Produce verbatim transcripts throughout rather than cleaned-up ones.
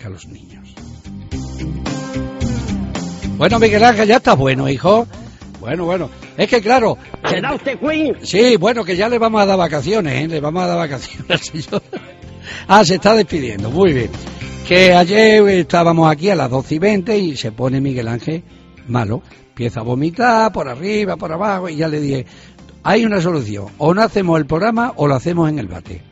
que a los niños. Bueno, Miguel Ángel, ya está bueno, hijo. Bueno, bueno, es que claro... ¿Se da usted, Queen? Sí, bueno, que ya le vamos a dar vacaciones, ¿eh? Le vamos a dar vacaciones al señor. Ah, se está despidiendo, muy bien. Que ayer estábamos aquí a las doce y veinte y se pone Miguel Ángel malo. Empieza a vomitar por arriba, por abajo, y ya le dije, hay una solución, o no hacemos el programa o lo hacemos en el bate.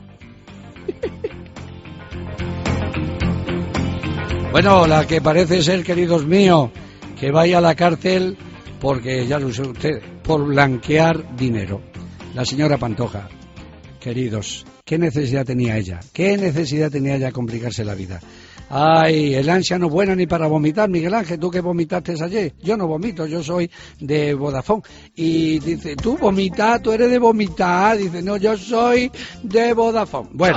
Bueno, la que parece ser, queridos míos, que vaya a la cárcel porque, ya lo sé usted, por blanquear dinero. La señora Pantoja, queridos, ¿qué necesidad tenía ella? ¿Qué necesidad tenía ella de complicarse la vida? Ay, el ansia no es buena ni para vomitar, Miguel Ángel, tú que vomitaste ayer. Yo no vomito, yo soy de Vodafone. Y dice, tú vomitas, tú eres de vomitar. Dice, no, yo soy de Vodafone. Bueno,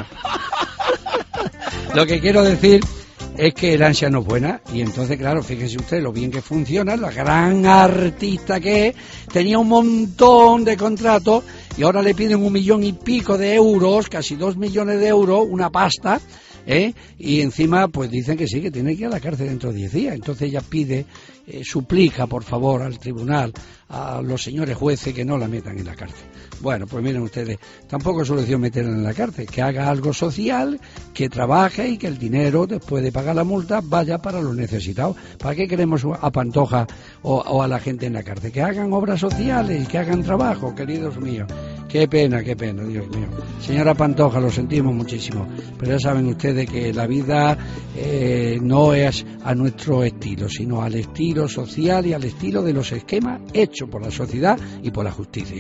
lo que quiero decir es que el ansia no es buena, y entonces, claro, fíjese usted lo bien que funciona, la gran artista que es, tenía un montón de contratos, y ahora le piden un millón y pico de euros, casi dos millones de euros, una pasta, ¿eh? Y encima pues dicen que sí, que tiene que ir a la cárcel dentro de diez días. Entonces ella pide, eh, suplica por favor al tribunal, a los señores jueces, que no la metan en la cárcel. Bueno, pues miren ustedes, tampoco es solución meterla en la cárcel, que haga algo social, que trabaje y que el dinero, después de pagar la multa, vaya para los necesitados. ¿Para qué queremos a Pantoja o, o a la gente en la cárcel? Que hagan obras sociales y que hagan trabajo, queridos míos. Qué pena, qué pena, Dios mío. Señora Pantoja, lo sentimos muchísimo, pero ya saben ustedes que la vida eh, no es a nuestro estilo, sino al estilo social y al estilo de los esquemas hechos por la sociedad y por la justicia.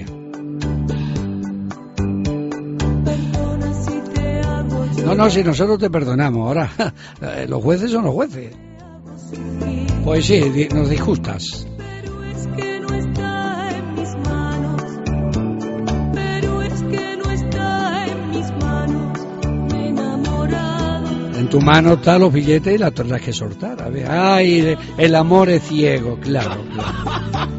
No, no, si nosotros te perdonamos, ahora los jueces son los jueces. Pues sí, nos disgustas. En tu mano están los billetes y las tendrás que soltar. A ver, ay, el amor es ciego, claro, claro.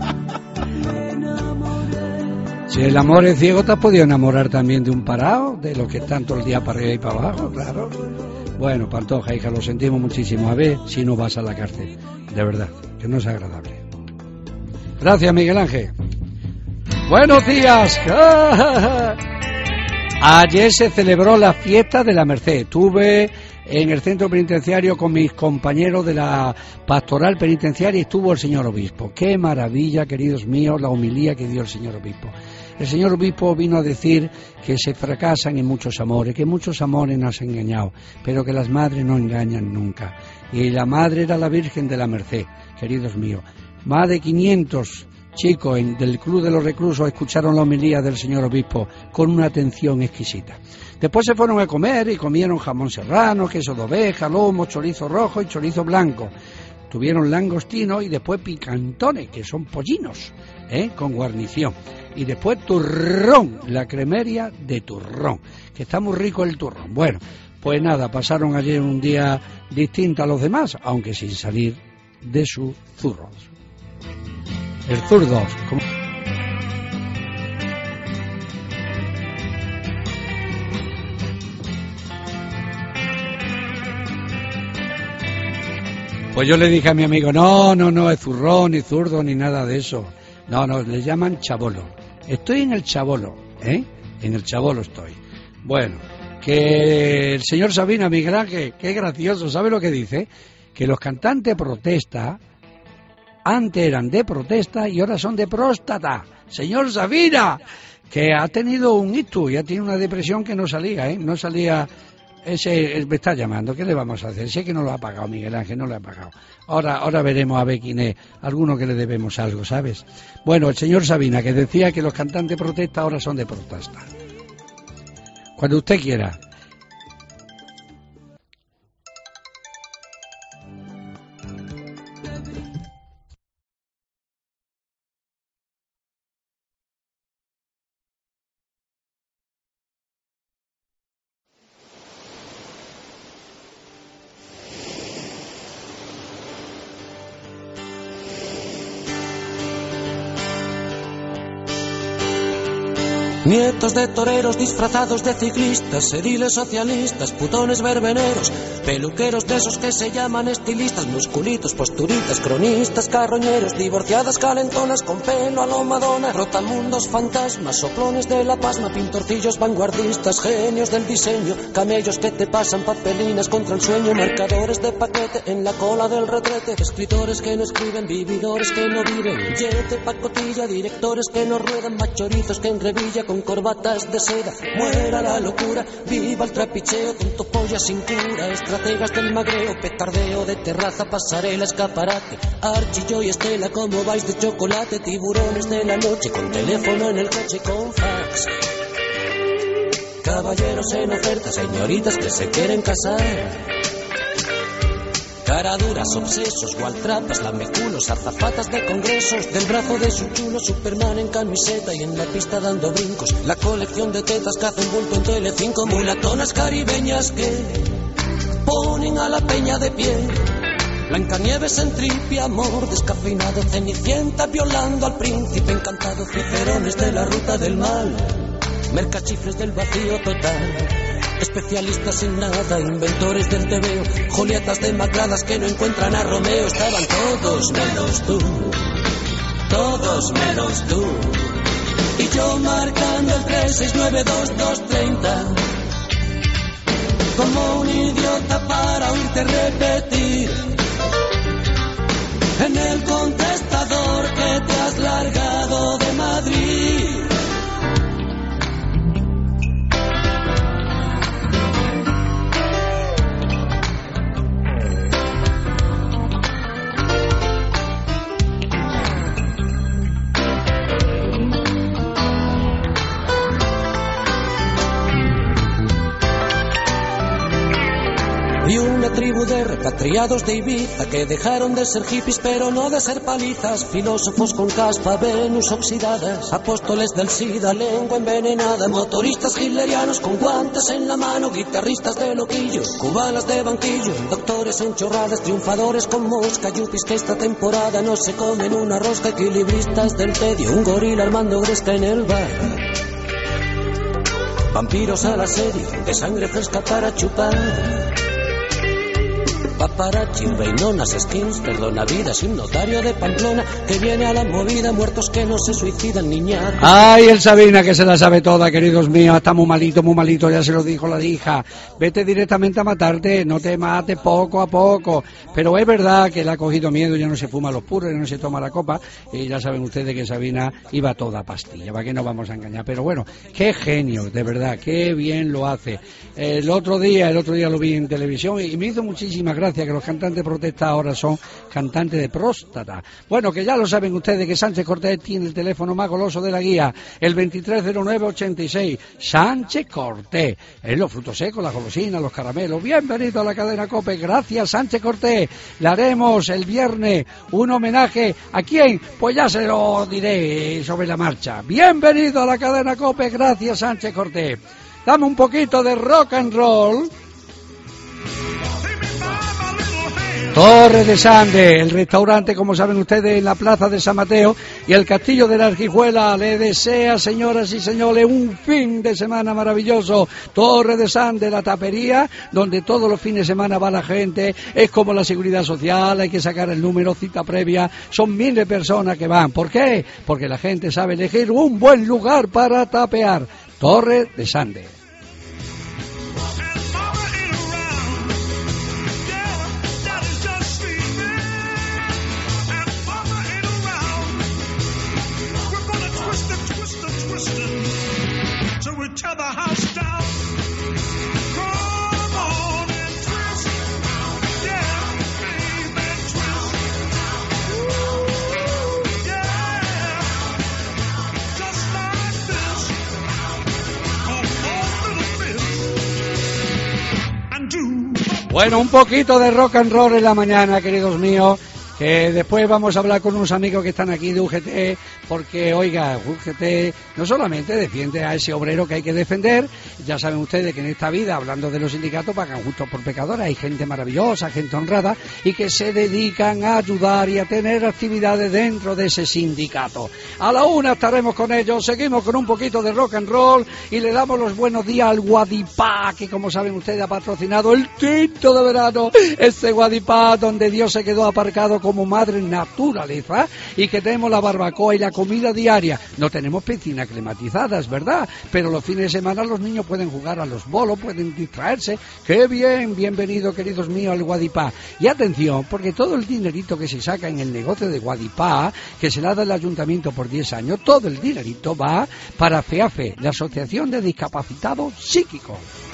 Si el amor es ciego, te has podido enamorar también de un parado, de los que están todo el día para arriba y para abajo, claro. Bueno, Pantoja, hija, lo sentimos muchísimo. A ver si no vas a la cárcel, de verdad, que no es agradable. Gracias, Miguel Ángel. Buenos días. Ayer se celebró la fiesta de la Merced. Estuve en el centro penitenciario con mis compañeros de la pastoral penitenciaria y estuvo el señor obispo. Qué maravilla, queridos míos, la homilía que dio el señor obispo. El señor obispo vino a decir que se fracasan en muchos amores, que muchos amores nos han engañado, pero que las madres no engañan nunca. Y la madre era la Virgen de la Merced, queridos míos. Más de quinientos chicos en, del Club de los Reclusos escucharon la homilía del señor obispo con una atención exquisita. Después se fueron a comer y comieron jamón serrano, queso de oveja, lomo, chorizo rojo y chorizo blanco. Tuvieron langostinos y después picantones, que son pollinos, ¿eh? Con guarnición. Y después turrón, la cremería de turrón, que está muy rico el turrón. Bueno, pues nada, pasaron ayer un día distinto a los demás, aunque sin salir de sus zurros. El zurdos. ¿Cómo? Pues yo le dije a mi amigo, no, no, no, es zurrón, ni zurdo, ni nada de eso. No, no, le llaman chabolo. Estoy en el chabolo, ¿eh? En el chabolo estoy. Bueno, que el señor Sabina, Miguel Ángel, qué gracioso, ¿sabe lo que dice? Que los cantantes protesta, antes eran de protesta y ahora son de próstata. Señor Sabina, que ha tenido un ictus y ha tenido una depresión que no salía, ¿eh? No salía... Ese me está llamando, ¿qué le vamos a hacer? Sé que no lo ha pagado Miguel Ángel, no lo ha pagado. Ahora, ahora veremos a ver quién es, alguno que le debemos algo, ¿sabes? Bueno, el señor Sabina, que decía que los cantantes de protesta ahora son de protesta. Cuando usted quiera. Nietos de toreros disfrazados de ciclistas, ediles socialistas, putones verbeneros, peluqueros de esos que se llaman estilistas, musculitos, posturitas, cronistas, carroñeros, divorciadas calentonas con pelo a lo Madonna, rotamundos, fantasmas, soplones de la pasma, pintorcillos vanguardistas, genios del diseño, camellos que te pasan papelinas contra el sueño, marcadores de paquete en la cola del retrete, escritores que no escriben, vividores que no viven, yete, pacotilla, directores que no ruedan, machorizos que en revilla con corbatas de seda, muera la locura, viva el trapicheo, tonto polla sin cura, estrategas del magreo, petardeo de terraza, pasarela, escaparate, Archillo y Estela como vais de chocolate, tiburones de la noche con teléfono en el coche con fax, caballeros en oferta, señoritas que se quieren casar, caraduras, obsesos, gualtrapas, lameculos, azafatas de congresos, del brazo de su chulo, Superman en camiseta y en la pista dando brincos, la colección de tetas que hacen bulto en Telecinco, mulatonas caribeñas que ponen a la peña de pie, Blancanieves en tripia, amor descafeinado, Cenicienta violando al príncipe encantado, cicerones de la ruta del mal, mercachifles del vacío total, especialistas en nada, inventores del tebeo, Julietas demacradas que no encuentran a Romeo, estaban todos menos tú, todos menos tú, y yo marcando el tres seis nueve dos dos treinta, como un idiota para oírte repetir, en el contestador que te has largado de Madrid. Y una tribu de repatriados de Ibiza que dejaron de ser hippies pero no de ser palizas, filósofos con caspa, Venus oxidadas, apóstoles del SIDA, lengua envenenada, motoristas hitlerianos con guantes en la mano, guitarristas de loquillo, cubanas de banquillo, doctores en chorradas, triunfadores con mosca, yuppies que esta temporada no se comen una rosca, equilibristas del tedio, un gorila armando gresca en el bar, vampiros al asedio, de sangre fresca para chupar, paparazzi, reinonas, skins, perdona vidas, un notario de Pamplona que viene a la movida, muertos que no se suicidan, niñatos. Ay, el Sabina que se la sabe toda, queridos míos, está muy malito, muy malito, ya se lo dijo la hija, vete directamente a matarte, no te mates poco a poco, pero es verdad que le ha cogido miedo, ya no se fuma los puros, ya no se toma la copa, y ya saben ustedes que Sabina iba toda pastilla, para que no vamos a engañar, pero bueno, qué genio, de verdad, qué bien lo hace. El otro día, el otro día lo vi en televisión y me hizo muchísimas gracias que los cantantes de protesta ahora son cantantes de próstata. Bueno, que ya lo saben ustedes que Sánchez Cortés tiene el teléfono más goloso de la guía, el veintitrés cero nueve ochenta y seis. Sánchez Cortés, es los frutos secos, las golosinas, los caramelos. Bienvenido a la cadena COPE, gracias Sánchez Cortés. Le haremos el viernes un homenaje a quién, pues ya se lo diré sobre la marcha. Bienvenido a la cadena COPE, gracias Sánchez Cortés. Dame un poquito de rock and roll. Torre de Sande, el restaurante, como saben ustedes, en la plaza de San Mateo, y el castillo de la Arquijuela le desea, señoras y señores, un fin de semana maravilloso. Torre de Sande, la tapería, donde todos los fines de semana va la gente, es como la seguridad social, hay que sacar el número, cita previa, son miles de personas que van. ¿Por qué? Porque la gente sabe elegir un buen lugar para tapear. Torre de Sande. Bueno, un poquito de rock and roll en la mañana, queridos míos. que después vamos a hablar con unos amigos que están aquí de U G T, porque, oiga, U G T no solamente defiende a ese obrero que hay que defender, ya saben ustedes que en esta vida, hablando de los sindicatos, pagan justos por pecadores, hay gente maravillosa, gente honrada, y que se dedican a ayudar y a tener actividades dentro de ese sindicato. A la una estaremos con ellos, seguimos con un poquito de rock and roll, y le damos los buenos días al Guadipá, que como saben ustedes ha patrocinado el tinto de verano, este Guadipá donde Dios se quedó aparcado como madre naturaleza, y que tenemos la barbacoa y la comida diaria. No tenemos piscinas climatizadas, ¿verdad? Pero los fines de semana los niños pueden jugar a los bolos, pueden distraerse. ¡Qué bien! Bienvenido, queridos míos, al Guadipá. Y atención, porque todo el dinerito que se saca en el negocio de Guadipá, que se le da el ayuntamiento por diez años, todo el dinerito va para FEAFE, la Asociación de Discapacitados Psíquicos.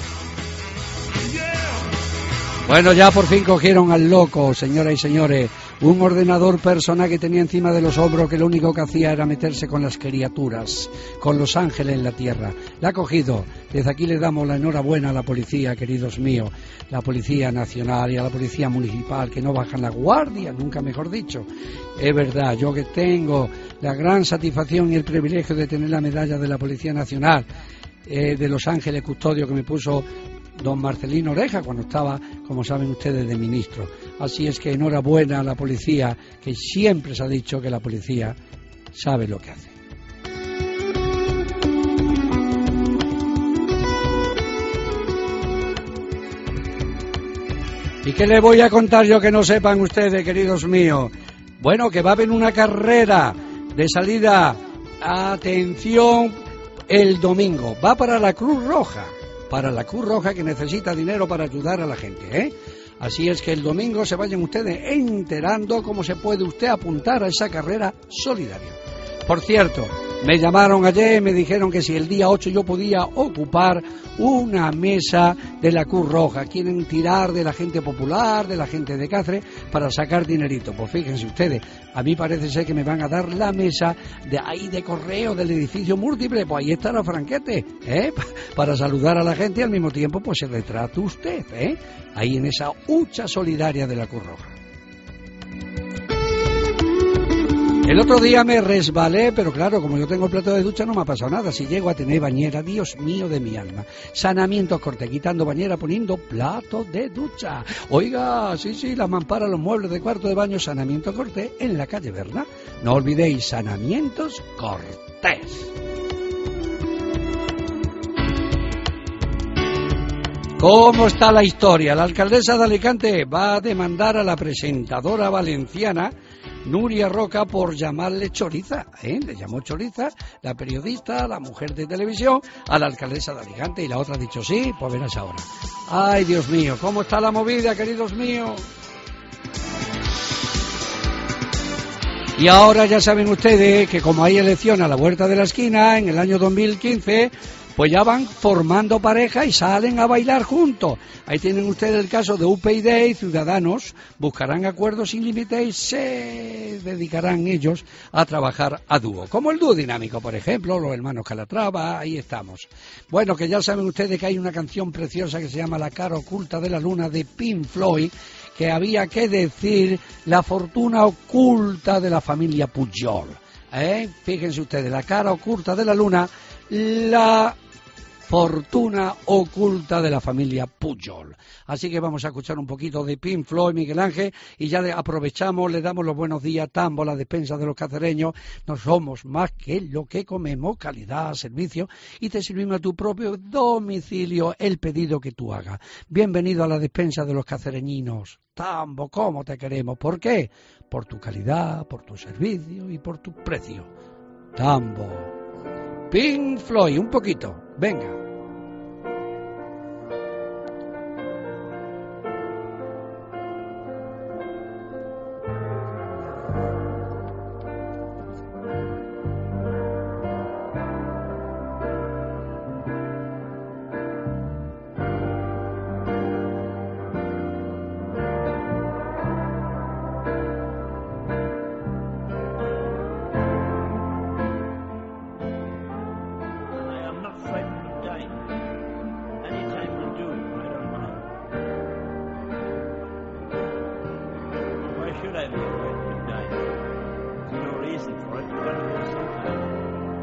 Bueno, ya por fin cogieron al loco, señoras y señores, un ordenador personal que tenía encima de los hombros, que lo único que hacía era meterse con las criaturas, con los ángeles en la tierra. La ha cogido. Desde aquí le damos la enhorabuena a la policía, queridos míos, la Policía Nacional y a la Policía Municipal, que no bajan la guardia, nunca mejor dicho. Es verdad, yo que tengo la gran satisfacción y el privilegio de tener la medalla de la Policía Nacional, eh, de Los Ángeles Custodio, que me puso don Marcelino Oreja cuando estaba, como saben ustedes, de ministro. Así es que enhorabuena a la policía, que siempre se ha dicho que la policía sabe lo que hace. ¿Y qué les voy a contar yo que no sepan ustedes, queridos míos? Bueno, que va a haber una carrera de salida, atención, el domingo. Va para la Cruz Roja. Para la Cruz Roja, que necesita dinero para ayudar a la gente, ¿eh? Así es que el domingo se vayan ustedes enterando cómo se puede usted apuntar a esa carrera solidaria. Por cierto, me llamaron ayer y me dijeron que si el día ocho yo podía ocupar una mesa de la Cruz Roja. Quieren tirar de la gente popular, de la gente de Cáceres, para sacar dinerito. Pues fíjense ustedes, a mí parece ser que me van a dar la mesa de ahí de correo del edificio múltiple. Pues ahí está la franquete, ¿eh? Para saludar a la gente y al mismo tiempo pues se retrata usted, ¿eh? Ahí en esa hucha solidaria de la Cruz Roja. El otro día me resbalé, pero claro, como yo tengo plato de ducha no me ha pasado nada. Si llego a tener bañera, Dios mío de mi alma. Saneamientos Corte, quitando bañera, poniendo plato de ducha. Oiga, sí, sí, las mamparas, los muebles de cuarto de baño, Saneamientos Corte, en la calle Berna. No olvidéis, Saneamientos Cortés. ¿Cómo está la historia? La alcaldesa de Alicante va a demandar a la presentadora valenciana Nuria Roca por llamarle choriza, ¿eh? Le llamó choriza la periodista, la mujer de televisión, a la alcaldesa de Alicante, y la otra ha dicho sí, pues verás ahora. Ay, Dios mío, ¿cómo está la movida, queridos míos? Y ahora ya saben ustedes que como hay elección a la vuelta de la esquina, en el año dos mil quince... pues ya van formando pareja y salen a bailar juntos. Ahí tienen ustedes el caso de U P yD y Ciudadanos. Buscarán acuerdos sin límites y se dedicarán ellos a trabajar a dúo. Como el dúo dinámico, por ejemplo, los hermanos Calatrava, ahí estamos. Bueno, que ya saben ustedes que hay una canción preciosa que se llama La cara oculta de la luna, de Pink Floyd, que había que decir la fortuna oculta de la familia Pujol. ¿Eh? Fíjense ustedes, la cara oculta de la luna, la fortuna oculta de la familia Pujol. Así que vamos a escuchar un poquito de Pink Floyd, Miguel Ángel, y ya aprovechamos, le damos los buenos días, Tambo, la despensa de los cacereños. No somos más que lo que comemos, calidad, servicio, y te servimos a tu propio domicilio el pedido que tú hagas. Bienvenido a la despensa de los cacereñinos. Tambo, ¿cómo te queremos? ¿Por qué? Por tu calidad, por tu servicio y por tu precio. Tambo. Pink Floyd, un poquito, venga. Should I be afraid? lesen freut, können wir uns auch.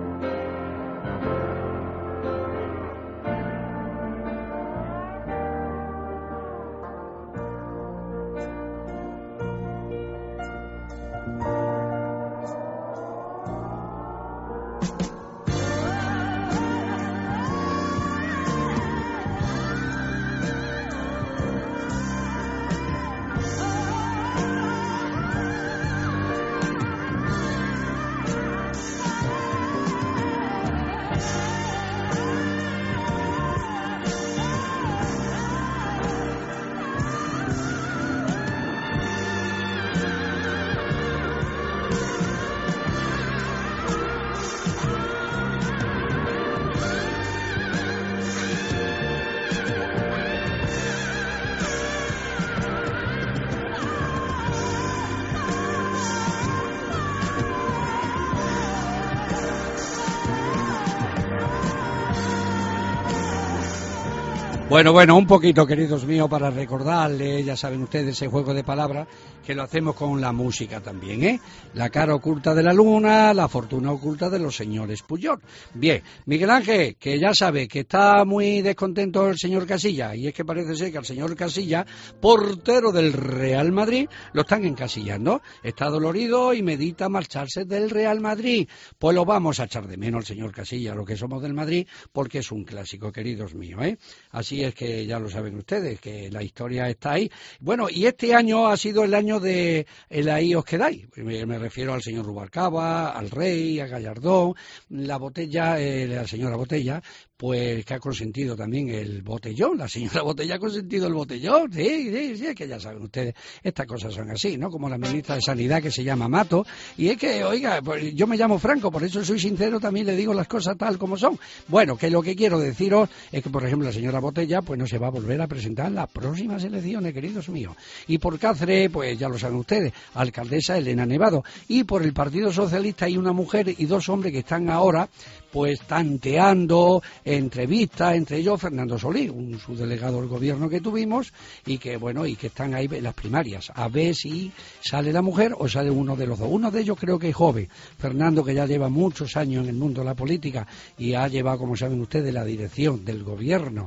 Bueno, bueno, un poquito, queridos míos, para recordarles, ya saben ustedes, ese juego de palabras que lo hacemos con la música también, ¿eh? La cara oculta de la luna, la fortuna oculta de los señores Puyol. Bien, Miguel Ángel, que ya sabe que está muy descontento el señor Casilla, y es que parece ser que al señor Casilla, portero del Real Madrid, lo están encasillando. Está dolorido y medita marcharse del Real Madrid. Pues lo vamos a echar de menos al señor Casilla, lo que somos del Madrid, porque es un clásico, queridos míos, ¿eh? Así es que ya lo saben ustedes, que la historia está ahí. Bueno, y este año ha sido el año de el ahí os quedáis. Me, me refiero al señor Rubalcaba, al Rey, a Gallardón, la Botella, eh, la señora Botella, pues que ha consentido también el botellón. La señora Botella ha consentido el botellón, sí, sí, sí, es que ya saben ustedes, estas cosas son así, ¿no? Como la ministra de Sanidad que se llama Mato, y es que, oiga, pues yo me llamo Franco, por eso soy sincero, también le digo las cosas tal como son. Bueno, que lo que quiero deciros es que, por ejemplo, la señora Botella pues no se va a volver a presentar en las próximas elecciones, queridos míos. Y por Cáceres, pues ya lo saben ustedes, alcaldesa Elena Nevado. Y por el Partido Socialista hay una mujer y dos hombres que están ahora pues tanteando entrevistas, entre ellos Fernando Solís, un subdelegado del gobierno que tuvimos, y que bueno, y que están ahí en las primarias, a ver si sale la mujer o sale uno de los dos. Uno de ellos creo que es joven, Fernando, que ya lleva muchos años en el mundo de la política y ha llevado, como saben ustedes, la dirección del gobierno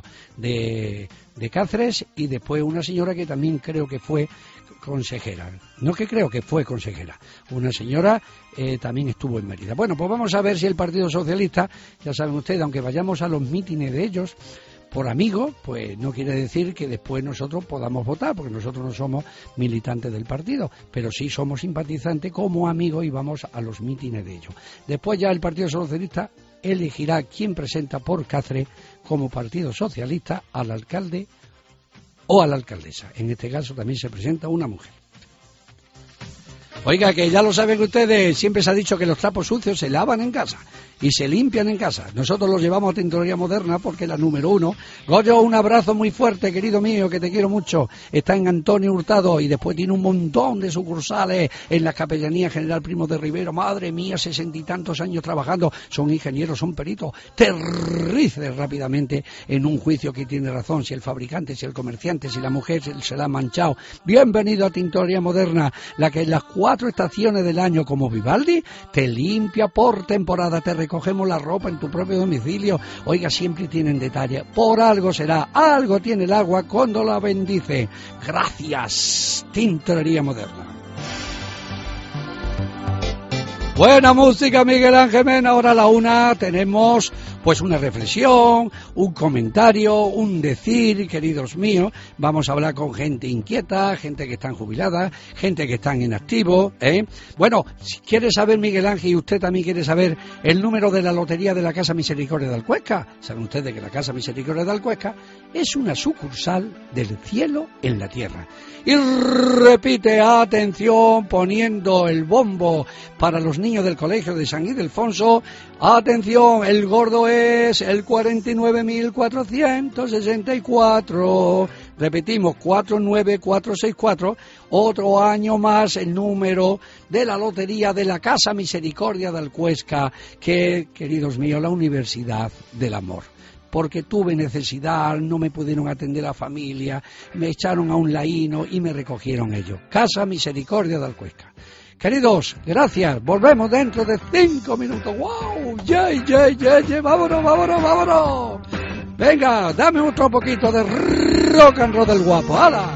de, de Cáceres, y después una señora que también creo que fue consejera, no que creo que fue consejera, una señora eh, también estuvo en Mérida. Bueno, pues vamos a ver si el Partido Socialista, ya saben ustedes, aunque vayamos a los mítines de ellos por amigos, pues no quiere decir que después nosotros podamos votar, porque nosotros no somos militantes del partido, pero sí somos simpatizantes como amigos y vamos a los mítines de ellos. Después ya el Partido Socialista elegirá quién presenta por Cáceres como Partido Socialista al alcalde o a la alcaldesa. En este caso también se presenta una mujer. Oiga, que ya lo saben ustedes, siempre se ha dicho que los trapos sucios se lavan en casa y se limpian en casa. Nosotros los llevamos a Tintorería Moderna porque es la número uno. Goyo, un abrazo muy fuerte, querido mío, que te quiero mucho. Está en Antonio Hurtado y después tiene un montón de sucursales en la Capellanía General Primo de Rivero. Madre mía, sesenta y tantos años trabajando. Son ingenieros, son peritos. Terrices rápidamente en un juicio que tiene razón. Si el fabricante, si el comerciante, si la mujer se, se la ha manchado. Bienvenido a Tintorería Moderna, la que en las cuatro estaciones del año como Vivaldi te limpia por temporada, te recogemos la ropa en tu propio domicilio. Oiga, siempre tienen detalle, por algo será, algo tiene el agua cuando la bendice. Gracias, Tintorería Moderna. Buena música, Miguel Ángel Mena. Ahora a la una tenemos pues una reflexión, un comentario, un decir, queridos míos. Vamos a hablar con gente inquieta, gente que están jubilada, gente que están en activo, ¿eh? Bueno, si quiere saber, Miguel Ángel, y usted también quiere saber el número de la lotería de la Casa Misericordia de Alcuesca. Saben ustedes que la Casa Misericordia de Alcuesca es una sucursal del cielo en la tierra. Y repite, atención, poniendo el bombo para los niños del colegio de San Ildefonso. Atención, el gordo es el cuarenta y nueve mil cuatrocientos sesenta y cuatro. Repetimos, cuatro nueve cuatro seis cuatro. Otro año más el número de la lotería de la Casa Misericordia de Alcuesca, que, queridos míos, la Universidad del Amor. Porque tuve necesidad, no me pudieron atender la familia, me echaron a un laíno y me recogieron ellos. Casa Misericordia de Alcuesca. Queridos, gracias. Volvemos dentro de cinco minutos. ¡Wow! ¡Yay, yay, yay, yay! ¡Vámonos, vámonos, vámonos! Venga, dame otro poquito de rock and roll del guapo. ¡Hala!